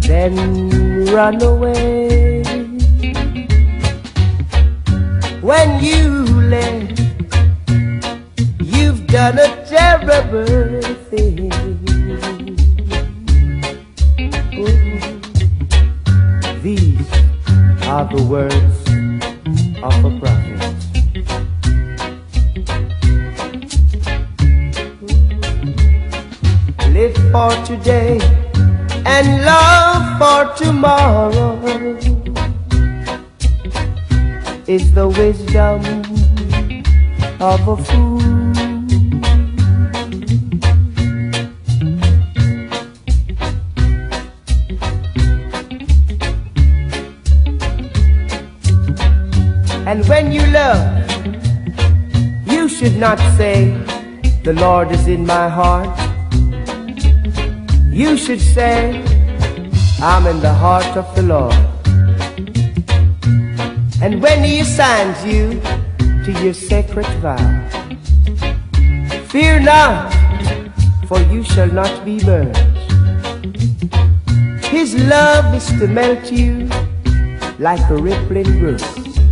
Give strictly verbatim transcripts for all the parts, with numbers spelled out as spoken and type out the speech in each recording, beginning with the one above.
then run away. When you left, you've done a terrible thing. Ooh. These are the words of a prophet. Live for today and love for tomorrow is the wisdom of a fool. And when you love, you should not say, the Lord is in my heart. You should say, I'm in the heart of the Lord. And when He assigns you to your sacred vow, fear not, for you shall not be burned. His love is to melt you like a rippling brook.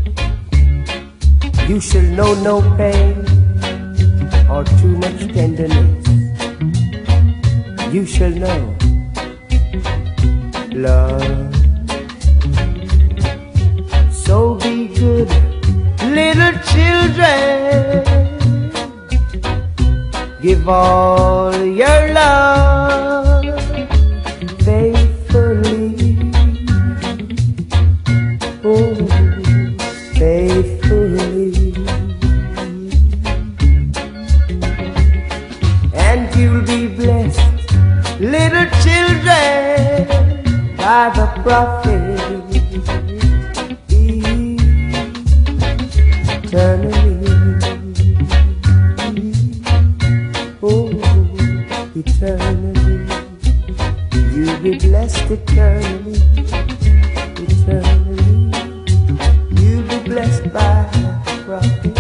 You shall know no pain or too much tenderness. You shall know love. So be good, little children. Give all your love faithfully. Oh, faithfully. And you'll be blessed, little children, by the prophet eternally. Oh, eternally. You'll be blessed eternally, eternally. You'll be blessed by the prophet.